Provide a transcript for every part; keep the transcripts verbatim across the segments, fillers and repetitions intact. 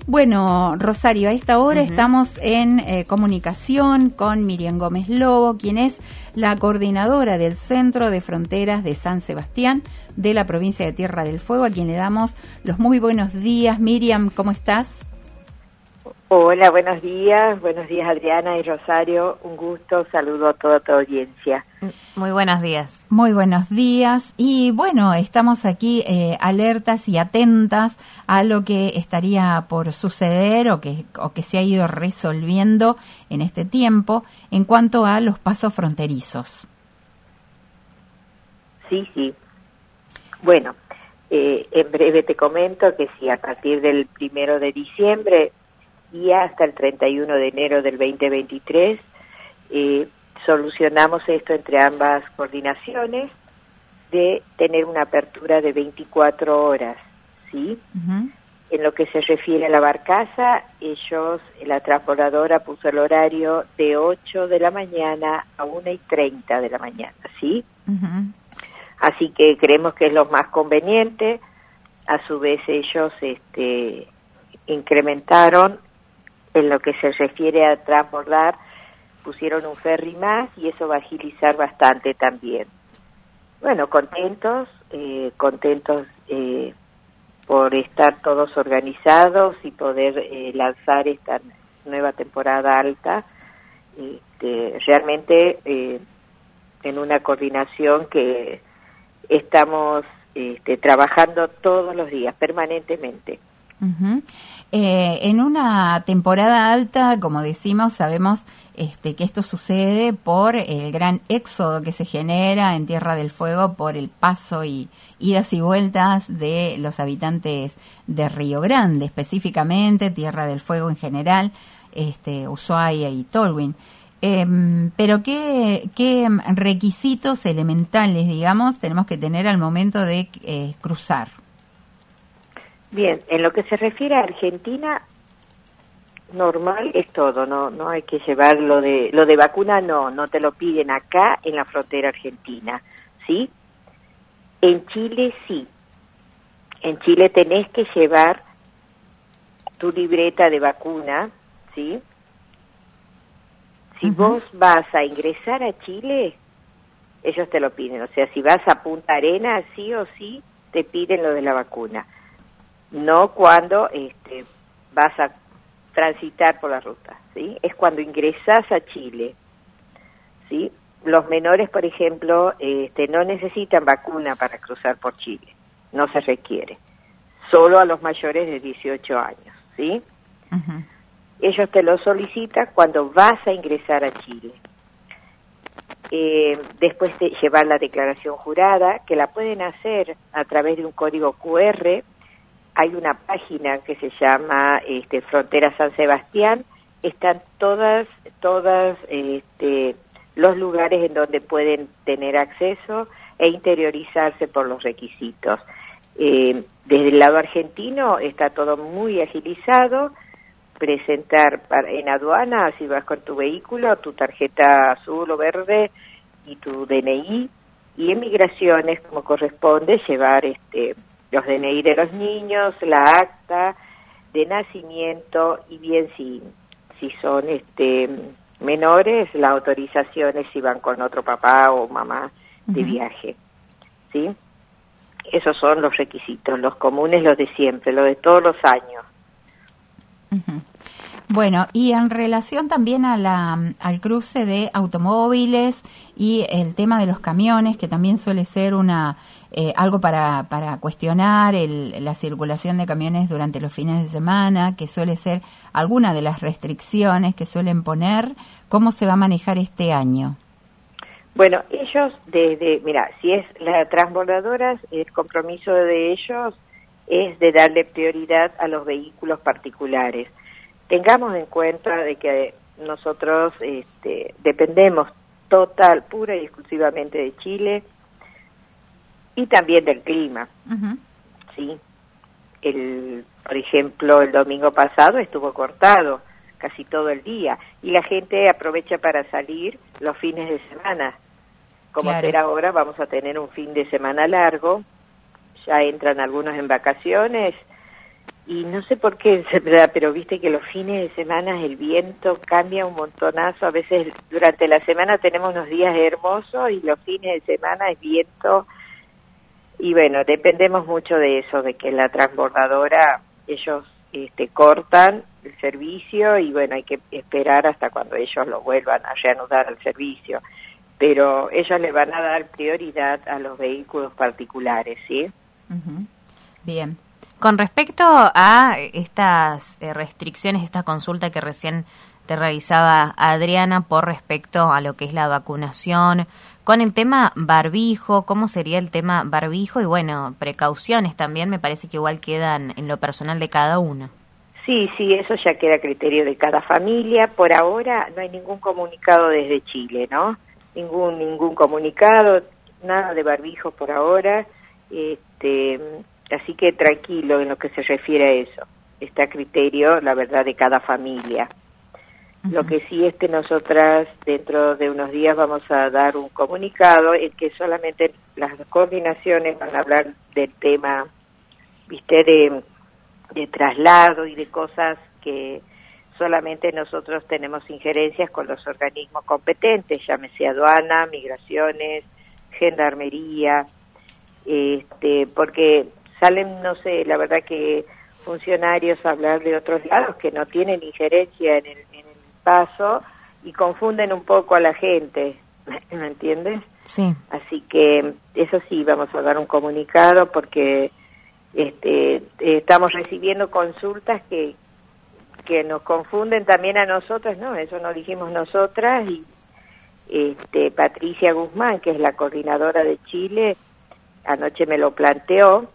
Bueno, Rosario, a esta hora Uh-huh. estamos en eh, comunicación con Miriam Gómez Lobo, quien es la coordinadora del Centro de Fronteras de San Sebastián de la provincia de Tierra del Fuego, a quien le damos los muy buenos días. Miriam, ¿cómo estás? Hola, buenos días. Buenos días, Adriana y Rosario. Un gusto. Saludo a toda tu audiencia. Muy buenos días. Muy buenos días. Y bueno, estamos aquí eh, alertas y atentas a lo que estaría por suceder o que, o que se ha ido resolviendo en este tiempo en cuanto a los pasos fronterizos. Sí, sí. Bueno, eh, en breve te comento que si a partir del primero de diciembre y hasta el treinta y uno de enero del veinte veintitrés eh, solucionamos esto entre ambas coordinaciones de tener una apertura de veinticuatro horas, ¿sí? Uh-huh. En lo que se refiere a la barcaza, ellos, la transportadora puso el horario de ocho de la mañana a una y treinta de la mañana, ¿sí? Uh-huh. Así que creemos que es lo más conveniente. A su vez ellos este, incrementaron en lo que se refiere a transbordar, pusieron un ferry más y eso va a agilizar bastante también. Bueno, contentos, eh, contentos eh, por estar todos organizados y poder eh, lanzar esta nueva temporada alta, este, realmente eh, en una coordinación que estamos este, trabajando todos los días, permanentemente. Uh-huh. Eh, en una temporada alta, como decimos, sabemos este, que esto sucede por el gran éxodo que se genera en Tierra del Fuego por el paso y idas y vueltas de los habitantes de Río Grande, específicamente Tierra del Fuego en general, este, Ushuaia y Tolwyn. Eh, pero ¿qué, qué requisitos elementales, digamos, tenemos que tener al momento de eh, cruzar? Bien, en lo que se refiere a Argentina, normal es todo, no no hay que llevar lo de lo de vacuna, no, no te lo piden acá en la frontera argentina, ¿sí? En Chile sí. En Chile tenés que llevar tu libreta de vacuna, ¿sí? Si uh-huh. vos vas a ingresar a Chile, ellos te lo piden, o sea, si vas a Punta Arenas, sí o sí te piden lo de la vacuna. No cuando este, vas a transitar por la ruta, ¿sí? Es cuando ingresás a Chile, ¿sí? Los menores, por ejemplo, este, no necesitan vacuna para cruzar por Chile, no se requiere. Solo a los mayores de dieciocho años, ¿sí? Uh-huh. Ellos te lo solicitan cuando vas a ingresar a Chile. Eh, después de llevar la declaración jurada, que la pueden hacer a través de un código cu erre. Hay una página que se llama este, Frontera San Sebastián. Están todas, todas este, los lugares en donde pueden tener acceso e interiorizarse por los requisitos. Eh, desde el lado argentino está todo muy agilizado. Presentar para, en aduana, si vas con tu vehículo, tu tarjeta azul o verde y tu de ene i. Y en migraciones, como corresponde, llevar este los de ene i de los niños, la acta de nacimiento y bien si si son este menores, las autorizaciones si van con otro papá o mamá de uh-huh. viaje, ¿sí? Esos son los requisitos, los comunes, los de siempre, los de todos los años. Uh-huh. Bueno, y en relación también a la, al cruce de automóviles y el tema de los camiones, que también suele ser una eh, algo para, para cuestionar el, la circulación de camiones durante los fines de semana, que suele ser alguna de las restricciones que suelen poner, ¿cómo se va a manejar este año? Bueno, ellos desde, mira, si es las transbordadoras, el compromiso de ellos es de darle prioridad a los vehículos particulares. Tengamos en cuenta de que nosotros este, dependemos total, pura y exclusivamente de Chile y también del clima, uh-huh. ¿sí? El, por ejemplo, el domingo pasado estuvo cortado casi todo el día y la gente aprovecha para salir los fines de semana. Como claro. será ahora, vamos a tener un fin de semana largo, ya entran algunos en vacaciones y no sé por qué, es verdad, pero viste que los fines de semana el viento cambia un montonazo. A veces durante la semana tenemos unos días hermosos y los fines de semana es viento. Y bueno, dependemos mucho de eso, de que la transbordadora, ellos este, cortan el servicio y bueno, hay que esperar hasta cuando ellos lo vuelvan a reanudar el servicio. Pero ellos le van a dar prioridad a los vehículos particulares, ¿sí? Uh-huh. Bien. Con respecto a estas eh, restricciones, esta consulta que recién te realizaba Adriana por respecto a lo que es la vacunación, con el tema barbijo, ¿cómo sería el tema barbijo? Y bueno, precauciones también me parece que igual quedan en lo personal de cada uno. Sí, sí, eso ya queda a criterio de cada familia. Por ahora no hay ningún comunicado desde Chile, ¿no? Ningún ningún comunicado, nada de barbijo por ahora. Este, así que tranquilo en lo que se refiere a eso. Está a criterio, la verdad, de cada familia. Uh-huh. Lo que sí es que nosotras dentro de unos días vamos a dar un comunicado en que solamente las coordinaciones van a hablar del tema, viste, de, de traslado y de cosas que solamente nosotros tenemos injerencias con los organismos competentes, llámese aduana, migraciones, gendarmería, este, porque salen, no sé, la verdad que funcionarios a hablar de otros lados que no tienen injerencia en el, en el paso y confunden un poco a la gente, ¿me entiendes? Sí. Así que eso sí, vamos a dar un comunicado porque este, estamos recibiendo consultas que que nos confunden también a nosotras, no, eso no dijimos nosotras, y este Patricia Guzmán, que es la coordinadora de Chile, anoche me lo planteó,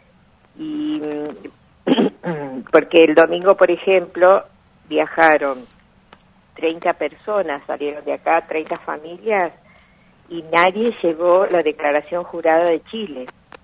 y porque el domingo, por ejemplo, viajaron treinta personas, salieron de acá, treinta familias, y nadie llevó la declaración jurada de Chile.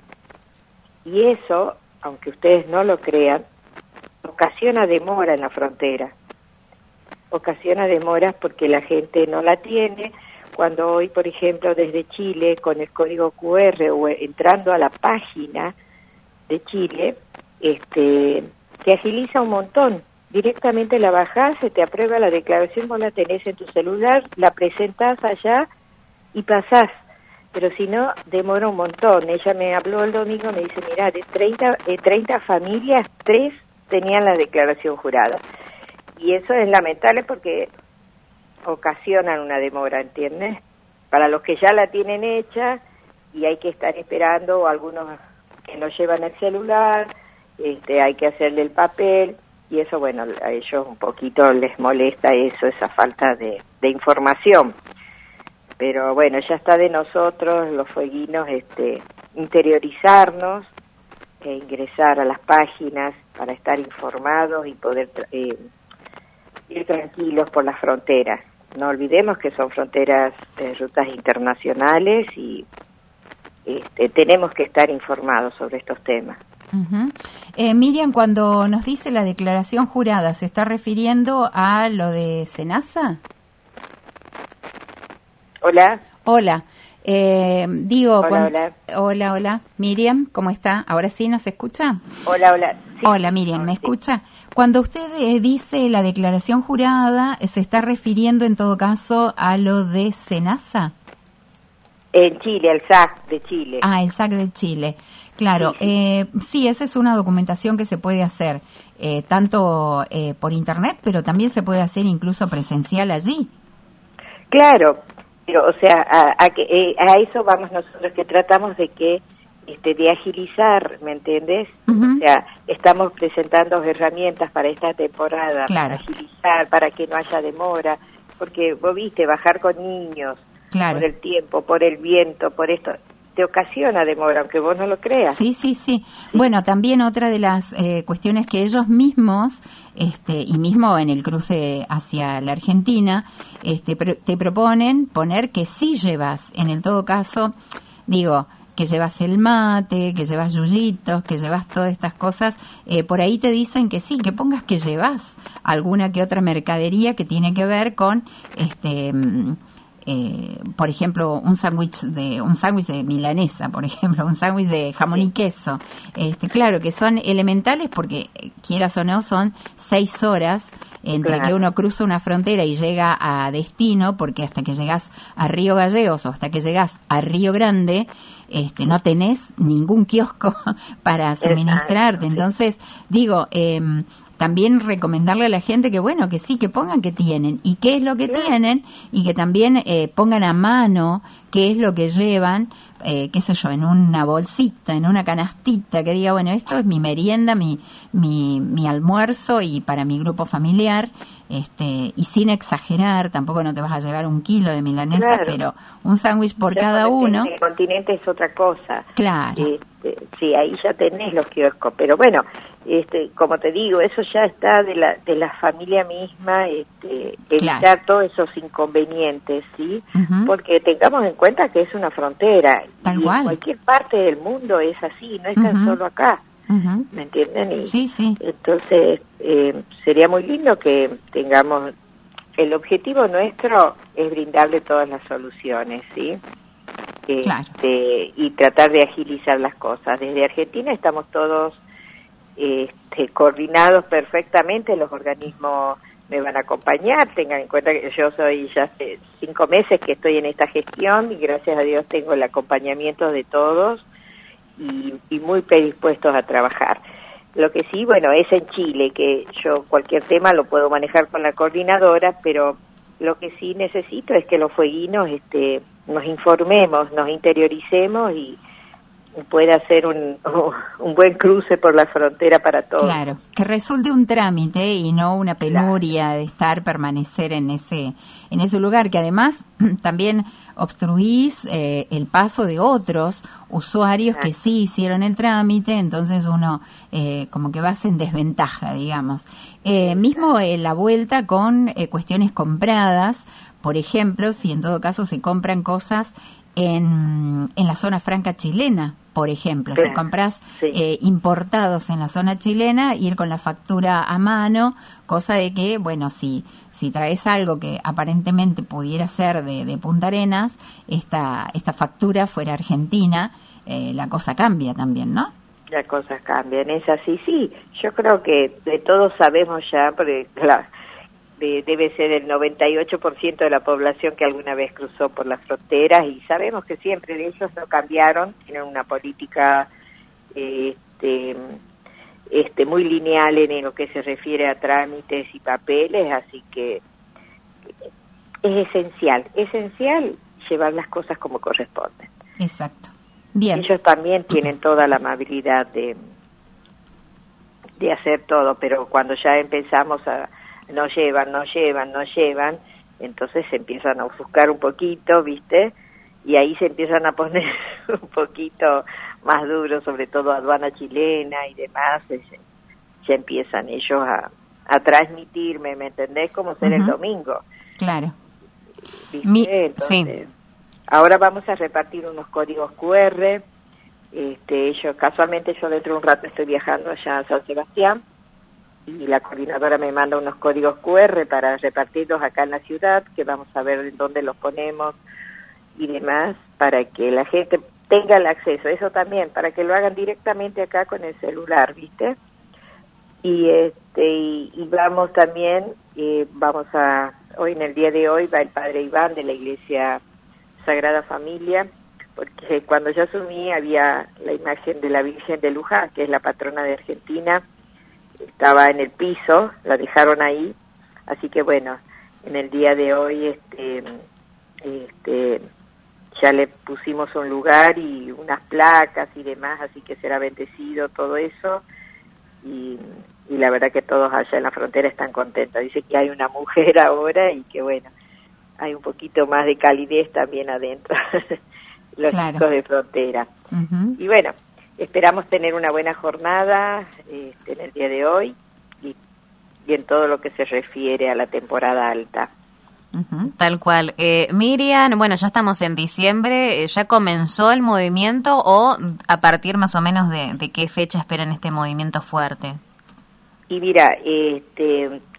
Y eso, aunque ustedes no lo crean, ocasiona demora en la frontera. Ocasiona demoras porque la gente no la tiene. Cuando hoy, por ejemplo, desde Chile, con el código cu erre o entrando a la página de Chile, este, te agiliza un montón. Directamente la bajás, se te aprueba la declaración, vos la tenés en tu celular, la presentás allá y pasás. Pero si no, demora un montón. Ella me habló el domingo, me dice, mira, de treinta, de treinta familias, tres tenían la declaración jurada. Y eso es lamentable porque ocasionan una demora, ¿entiendes? Para los que ya la tienen hecha y hay que estar esperando, o algunos que no llevan el celular, este, hay que hacerle el papel, y eso, bueno, a ellos un poquito les molesta eso, esa falta de, de información. Pero bueno, ya está de nosotros, los fueguinos, este, interiorizarnos, e ingresar a las páginas para estar informados y poder eh, ir tranquilos por las fronteras. No olvidemos que son fronteras, eh, rutas internacionales, y este, tenemos que estar informados sobre estos temas. Uh-huh. eh, Miriam, cuando nos dice la declaración jurada, ¿se está refiriendo a lo de SENASA? Hola. Hola. Eh, digo, hola, cuando, hola. Hola, hola. Miriam, ¿cómo está? ¿Ahora sí nos escucha? Hola, hola. Sí. Hola, Miriam, ¿me sí. escucha? Cuando usted eh, dice la declaración jurada, ¿se está refiriendo en todo caso a lo de SENASA? En Chile, el S A C de Chile. Ah, el S A C de Chile. Claro, sí, sí. Eh, sí, esa es una documentación que se puede hacer eh, tanto eh, por internet, pero también se puede hacer incluso presencial allí. Claro. Pero, o sea, a, a, que, eh, a eso vamos nosotros, que tratamos de que, este, de agilizar, ¿me entiendes? Uh-huh. O sea, estamos presentando herramientas para esta temporada, claro, para agilizar, para que no haya demora, porque vos viste, bajar con niños, claro, por el tiempo, por el viento, por esto, te ocasiona demora, aunque vos no lo creas. Sí, sí, sí. Bueno, también otra de las eh, cuestiones que ellos mismos, este, y mismo en el cruce hacia la Argentina, este, pro- te proponen poner que sí llevas, en el todo caso, digo, que llevas el mate, que llevas yuyitos, que llevas todas estas cosas, eh, por ahí te dicen que sí, que pongas que llevas alguna que otra mercadería que tiene que ver con, este, eh, por ejemplo, un sándwich de un sándwich de milanesa, por ejemplo, un sándwich de jamón y queso. Este, claro que son elementales porque, quieras o no, son seis horas entre claro. que uno cruza una frontera y llega a destino, porque hasta que llegas a Río Gallegos o hasta que llegas a Río Grande, este, no tenés ningún kiosco para suministrarte. Entonces, digo, eh, también recomendarle a la gente que, bueno, que sí, que pongan qué tienen y qué es lo que tienen, y que también eh, pongan a mano qué es lo que llevan, eh, qué sé yo, en una bolsita, en una canastita, que diga, bueno, esto es mi merienda, mi, mi, mi almuerzo y para mi grupo familiar, este, y sin exagerar, tampoco no te vas a llevar un kilo de milanesa, claro. pero un sándwich por ya cada uno. En el continente es otra cosa. Claro. Este, sí, ahí ya tenés los kioscos, pero bueno, este, como te digo, eso ya está de la de la familia misma, este, evitar claro. todos esos inconvenientes, ¿sí? Uh-huh. Porque tengamos en cuenta que es una frontera. Tal y cual. En cualquier parte del mundo es así, no es tan uh-huh. solo acá. Uh-huh. ¿Me entienden? Y sí, sí. Entonces, eh, sería muy lindo que tengamos... El objetivo nuestro es brindarle todas las soluciones, ¿sí? Claro. Este, y tratar de agilizar las cosas. Desde Argentina estamos todos este, coordinados perfectamente, los organismos me van a acompañar, tengan en cuenta que yo soy ya hace cinco meses que estoy en esta gestión y gracias a Dios tengo el acompañamiento de todos y, y muy predispuestos a trabajar. Lo que sí, bueno, es en Chile, que yo cualquier tema lo puedo manejar con la coordinadora, pero lo que sí necesito es que los fueguinos este, nos informemos, nos interioricemos y pueda ser un, un buen cruce por la frontera para todos. Claro, que resulte un trámite y no una penuria claro. de estar, permanecer en ese en ese lugar, que además también obstruís eh, el paso de otros usuarios claro. que sí hicieron el trámite, entonces uno eh, como que vas en desventaja, digamos. Eh, mismo eh, la vuelta con eh, cuestiones compradas, por ejemplo, si en todo caso se compran cosas en, en la zona franca chilena, por ejemplo, claro, si compras sí. eh, importados en la zona chilena, ir con la factura a mano, cosa de que, bueno, si si traes algo que aparentemente pudiera ser de, de Punta Arenas, esta esta factura fuera argentina, eh, la cosa cambia también, ¿no? Las cosas cambian, es así, sí. Yo creo que de todos sabemos ya, porque claro, de, debe ser el noventa y ocho por ciento de la población que alguna vez cruzó por las fronteras y sabemos que siempre de ellos no cambiaron, tienen una política este, este muy lineal en lo que se refiere a trámites y papeles, así que es esencial, esencial llevar las cosas como corresponden. Exacto. Bien. Ellos también tienen toda la amabilidad de, de hacer todo, pero cuando ya empezamos a no llevan, no llevan, no llevan, entonces se empiezan a ofuscar un poquito, ¿viste? Y ahí se empiezan a poner un poquito más duros, sobre todo aduana chilena y demás, ya empiezan ellos a, a transmitirme, ¿me entendés? Como ser uh-huh. el domingo. Claro. ¿Viste? Mi, Entonces, sí. Ahora vamos a repartir unos códigos cu erre, este, yo, casualmente yo dentro de un rato estoy viajando allá a San Sebastián, y la coordinadora me manda unos códigos cu erre para repartirlos acá en la ciudad, que vamos a ver en dónde los ponemos y demás, para que la gente tenga el acceso, eso también, para que lo hagan directamente acá con el celular, ¿viste? Y este y, y vamos también, eh, vamos a, hoy en el día de hoy va el padre Iván de la Iglesia Sagrada Familia, porque cuando yo asumí había la imagen de la Virgen de Luján, que es la patrona de Argentina, estaba en el piso, la dejaron ahí, así que bueno, en el día de hoy este, este, ya le pusimos un lugar y unas placas y demás, así que será bendecido todo eso, y, y la verdad que todos allá en la frontera están contentos. Dice que hay una mujer ahora y que bueno, hay un poquito más de calidez también adentro, los claro. chicos de frontera. Uh-huh. Y bueno, esperamos tener una buena jornada este, en el día de hoy y, y en todo lo que se refiere a la temporada alta. Uh-huh. Tal cual. Eh, Miriam, bueno, ya estamos en diciembre, ¿ya comenzó el movimiento o a partir más o menos de, de qué fecha esperan este movimiento fuerte? Y mira, este,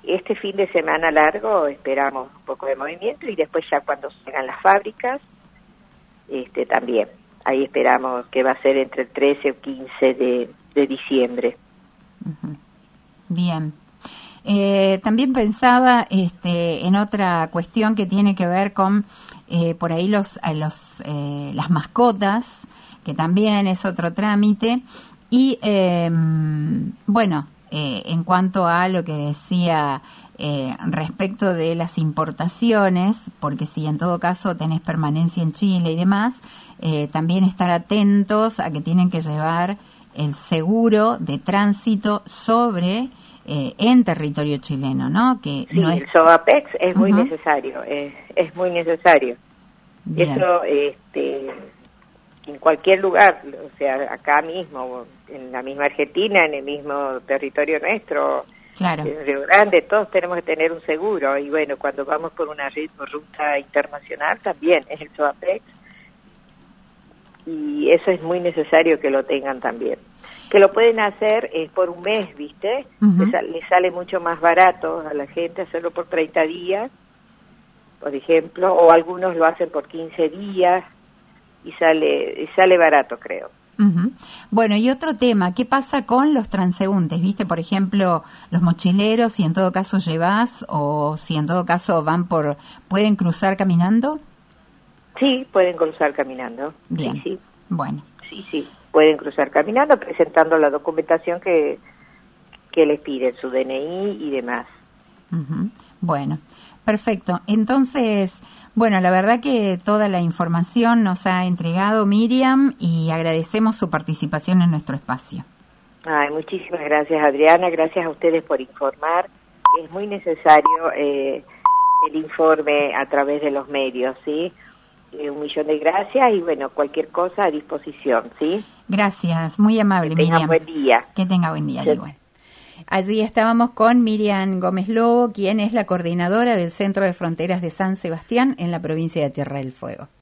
este fin de semana largo esperamos un poco de movimiento y después ya cuando salgan las fábricas, este también. Ahí esperamos que va a ser entre el trece o quince de, de diciembre. Uh-huh. Bien. Eh, también pensaba este, en otra cuestión que tiene que ver con eh, por ahí los, los eh, las mascotas, que también es otro trámite. Y eh, bueno, eh, en cuanto a lo que decía eh, respecto de las importaciones, porque si en todo caso tenés permanencia en Chile y demás, eh, también estar atentos a que tienen que llevar el seguro de tránsito sobre eh, en territorio chileno, ¿no? Que sí, no es... el SOAPEX es muy uh-huh. necesario, es, es muy necesario. Bien. Eso, este, en cualquier lugar, o sea, acá mismo, en la misma Argentina, en el mismo territorio nuestro, claro. En Río Grande, todos tenemos que tener un seguro. Y bueno, cuando vamos por una ruta internacional también es el SOAPEX. Y eso es muy necesario que lo tengan también. Que lo pueden hacer es por un mes, ¿viste? Uh-huh. Les, les sale mucho más barato a la gente hacerlo por treinta días, por ejemplo, o algunos lo hacen por quince días y sale y sale barato, creo. Uh-huh. Bueno, y otro tema, ¿qué pasa con los transeúntes? ¿Viste, por ejemplo, los mochileros, si en todo caso llevas o si en todo caso van por... ¿Pueden cruzar caminando? Sí, pueden cruzar caminando. Bien, sí, sí. Bueno. Sí, sí, pueden cruzar caminando presentando la documentación que, que les piden, su D N I y demás. Uh-huh. Bueno, perfecto. Entonces, bueno, la verdad que toda la información nos ha entregado Miriam y agradecemos su participación en nuestro espacio. Ay, muchísimas gracias, Adriana. Gracias a ustedes por informar. Es muy necesario eh, el informe a través de los medios, ¿sí? Eh, un millón de gracias y, bueno, cualquier cosa a disposición, ¿sí? Gracias, muy amable, que Miriam. Que tenga buen día. Que tenga buen día, igual. Allí estábamos con Miriam Gómez Lobo, quien es la coordinadora del Centro de Fronteras de San Sebastián en la provincia de Tierra del Fuego.